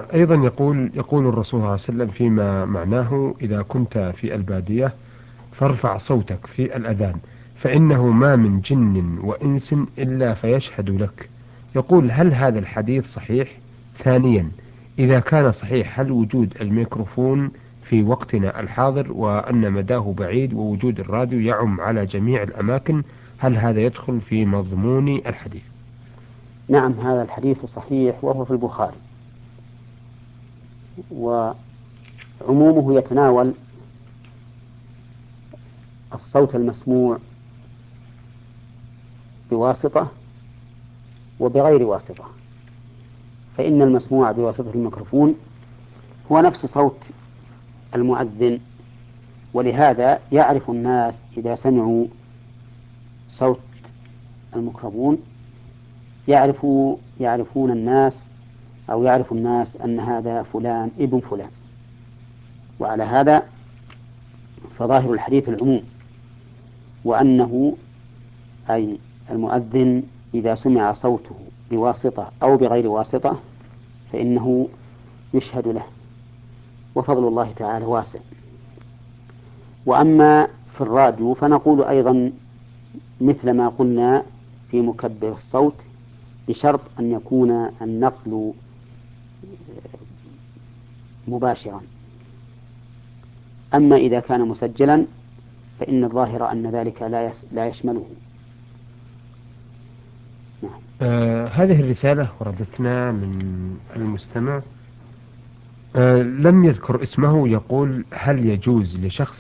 أيضا يقول الرسول صلى الله عليه وسلم فيما معناه: إذا كنت في البادية فارفع صوتك في الأذان، فإنه ما من جن وإنس إلا فيشهد لك. يقول: هل هذا الحديث صحيح؟ ثانيا، إذا كان صحيح، هل وجود الميكروفون في وقتنا الحاضر وأن مداه بعيد ووجود الراديو يعم على جميع الأماكن، هل هذا يدخل في مضمون الحديث؟ نعم، هذا الحديث صحيح وهو في البخاري، وعمومه يتناول الصوت المسموع بواسطة وبغير واسطة. فإن المسموع بواسطة الميكروفون هو نفس صوت المؤذن، ولهذا يعرف الناس إذا سمعوا صوت الميكروفون يعرفون الناس، أو يعرف الناس أن هذا فلان ابن فلان. وعلى هذا فظاهر الحديث العموم، وأنه أي المؤذن إذا سمع صوته بواسطة أو بغير واسطة فإنه يشهد له، وفضل الله تعالى واسع. وأما في الراديو فنقول أيضا مثل ما قلنا في مكبر الصوت، بشرط أن يكون النقل مباشرا. أما إذا كان مسجلا فإن الظاهر أن ذلك لا يشمله. نعم. هذه الرسالة وردتنا من المستمع، لم يذكر اسمه. يقول: هل يجوز لشخص